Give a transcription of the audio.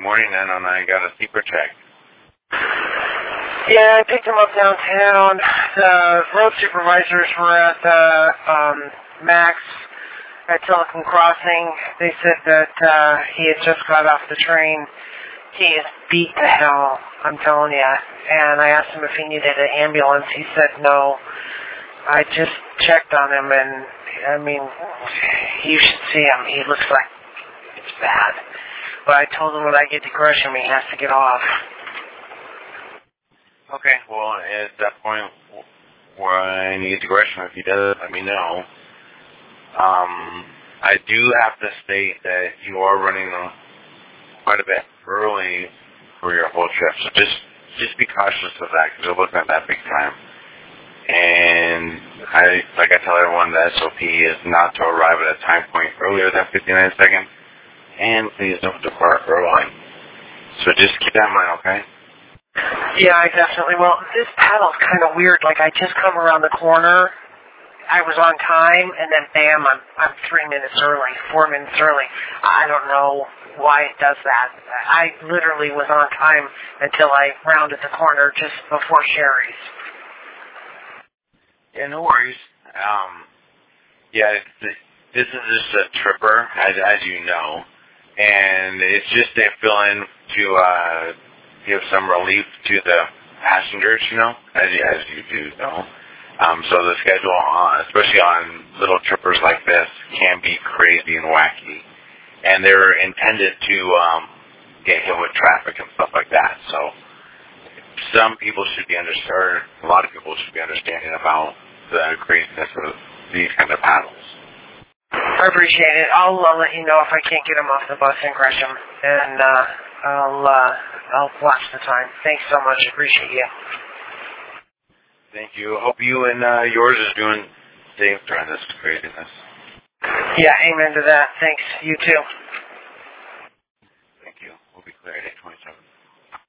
morning, and I got a sleeper check. Yeah, I picked him up downtown. The road supervisors were at the Max at Silicon Crossing. They said that he had just got off the train. He is beat to hell, I'm telling you. And I asked him if he needed an ambulance. He said no. I just checked on him, and, I mean, you should see him. He looks like it's bad. But I told him when I get to Gresham, he has to get off. Okay, well, at that point, when you get to Gresham, if he does, let me know. I do have to state that you are running quite a bit early for your whole trip, so just be cautious of that, because you're looking at that big time. And I tell everyone, the SOP is not to arrive at a time point earlier than 59 seconds, and please don't depart early. So just keep that in mind, okay? Yeah, I definitely will. This paddle's kind of weird. Like, I just come around the corner, I was on time, and then bam, I'm 3 minutes early, 4 minutes early. I don't know why it does that. I literally was on time until I rounded the corner just before Sherry's. Yeah, no worries. This is just a tripper, as you know, and it's just a fill-in to give some relief to the passengers, you know, as you do know. So the schedule, especially on little trippers like this, can be crazy and wacky, and they're intended to get hit with traffic and stuff like that. So some people should be a lot of people should be understanding about the craziness of these kind of paddles. I appreciate it. I'll let you know if I can't get him off the bus in Gresham, and I'll watch the time. Thanks so much. Appreciate you. Thank you. Hope you and yours is doing safe during this craziness. Yeah, amen to that. Thanks. You too. Thank you. We'll be clear at 8:27.